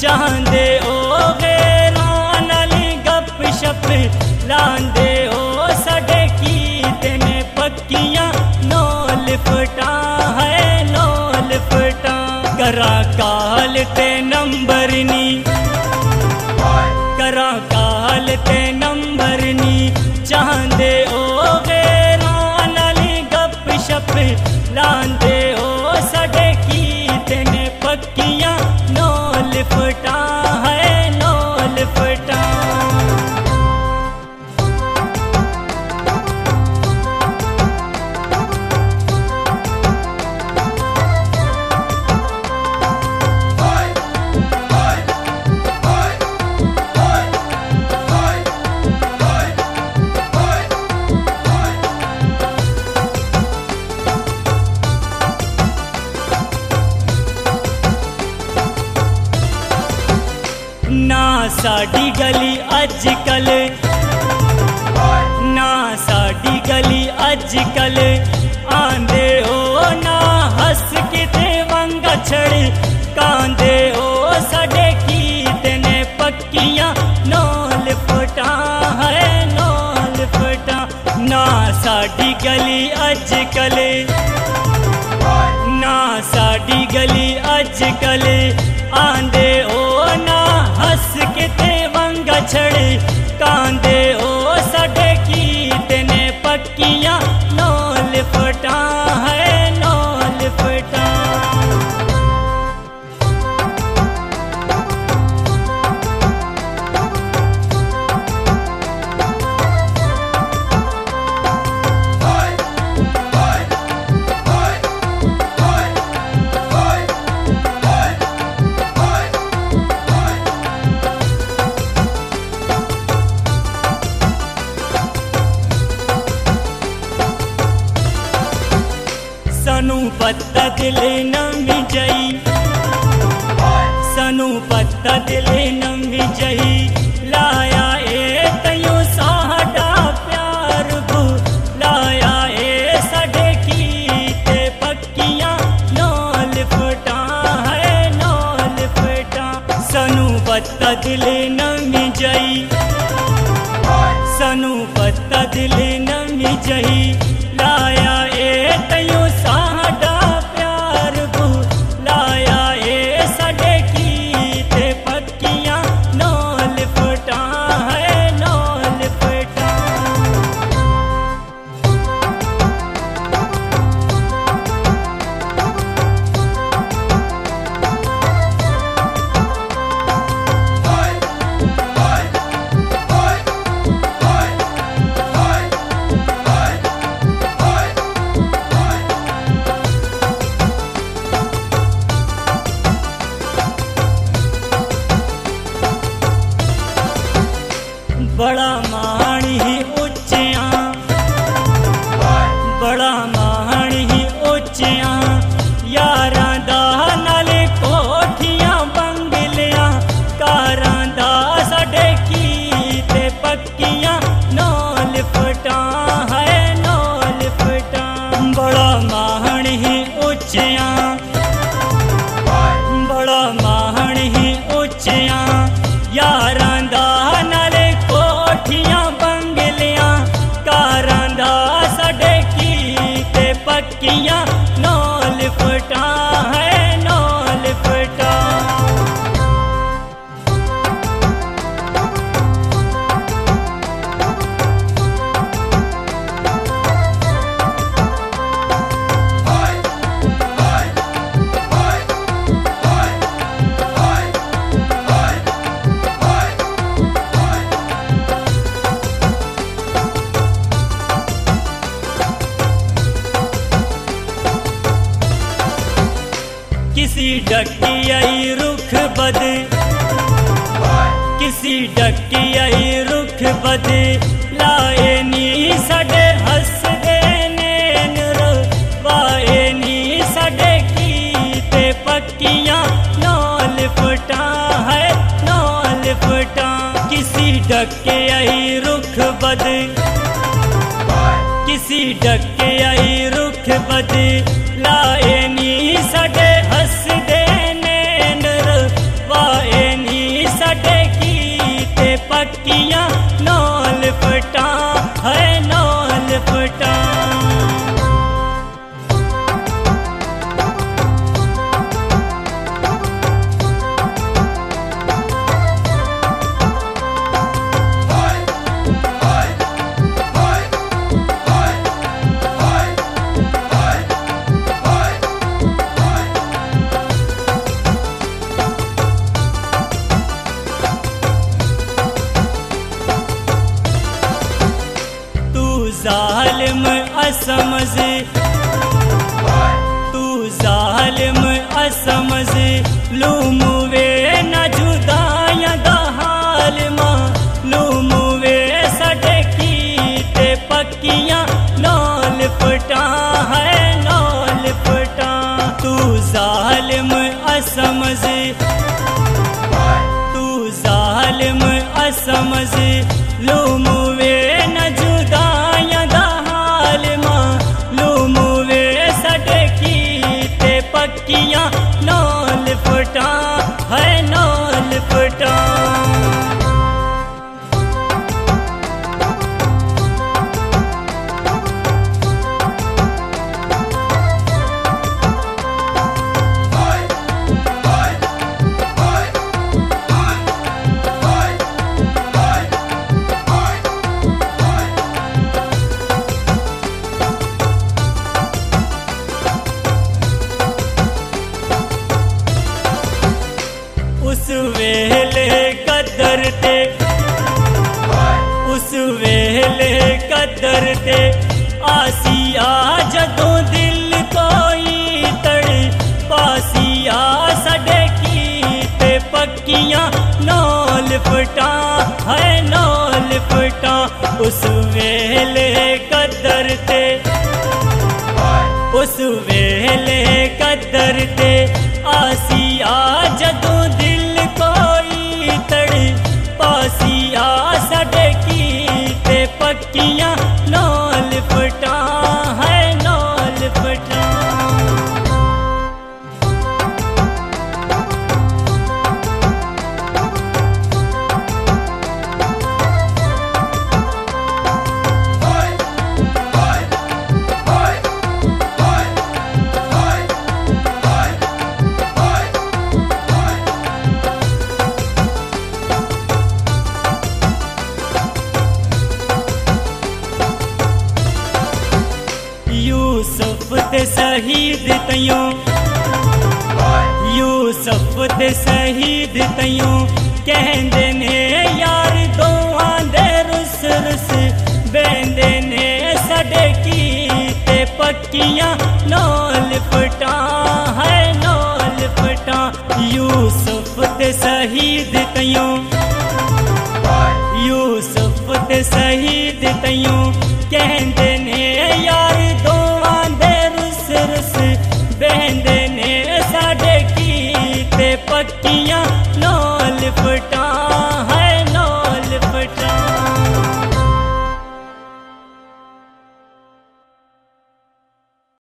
चाहते ओ गैरां नाली गप शप लांदे ओ साडे कीते ने पक्कियां नो लिफटा है नो लिफटा करा काल ते नंबर नी करा काल ते नंबर नी चाहते ओ गैरां नाली गप शप लांदे ओ साडे कीते ने पक्कियां नो लिफटा है नो लिफटा ना साडी गली अजकल ना साडी गली अजकल आंदे हो ना हस किते वंगा छड़ कांदे हो साडे कीते ने पक्कियां नो लिफटा है नो लिफटा ना साडी गली अजकल ना साडी गली अजकल आंदे हो ना हस किते वंगा छड़ कांदे ओ साडे कीते ने पक्कियां नो लिफटा है नो लिफटा सानू पता दिल नमी जई सानू पता दिल नमी जई लाया ए तैयो साडा प्यार लाया ए साडे कीते पक्कियां नो लिफटा है नो लिफटा सानू पता दिल नमी जई सानू पता दिल नमी जई लाया ए तैयो साडा प्यार लाया ए साडे कीते पक्कियां नो लिफटा है नो लिफटा बड़ा मान ही उच्चियां बड़ा मान ही उच्चियां यारां दा नाले कोठियां बंगलियां कारां दा साडे कीते पक्कियां नो लिफटा है नो लिफटा बड़ा मान ही उच्चियां बड़ा मान ही उच्चियां यारां दा नाले कोठियां बंगलियां कारां दा साडे कीते पक्कियां नो लिफटा है नो लिफटा किसी डकी आई रुख बद किसी डकी आई रुख बद लाए नी साडे हस दे नैन वाए नी साडे कीते पक्कियां नो लिफटा है नो लिफटा किसी डके आई रुख बद किसी डके आई रुख बद लाए नी साडे हस दे नैन वाए असमझ तू जालिम असमझ लूमुवे न जुदाइयां दा हाल मां लूमुवे साडे कीते पक्कियां नाल फटा है नाल फटा तू जालिम असमझ तू जालिम असमझ लूमुवे न जुदाइयां दा हाल मां लूमुवे साडे कीते पक्कियां नाल फटा है नाल फटा उस वेले कदर ते उस वेले कदर ते आसिया जदों दिल कोई तड़ पासिया साडे कीते पक्कियां नाल फटा है नाल फटा उस वेले कदर ते उस वेले कदर ते आसिया जदों दिल कोई तड़ पासिया साडे कीते पक्कियां नाल फटा है नाल फटा यूसुफ ते शहीद तयों यूसुफ ते शहीद तयों कहंदे ने यार दोआं दे रुस रुस बेंदे ने साडे कीते पक्कियां नाल फटा है नाल फटा यूसुफ ते शहीद तयों यूसुफ ते शहीद तयों कहंदे ने यार दोआं दे रुस रुस बेंदे ने साडे कीते पक्कियां नाल फटा